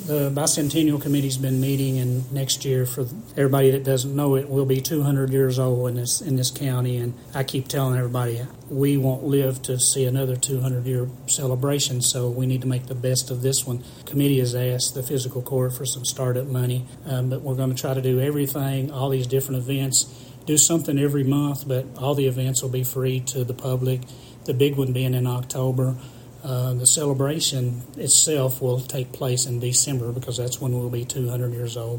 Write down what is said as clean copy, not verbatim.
The Bicentennial Committee's been meeting, and next year, for everybody that doesn't know it, we'll be 200 years old in this county. And I keep telling everybody we won't live to see another 200-year celebration, so we need to make the best of this one. The committee has asked the Physical Court for some startup money, but we're going to try to do everything, all these different events, do something every month, but all the events will be free to the public, the big one being in October. The celebration itself will take place in December because that's when we'll be 200 years old.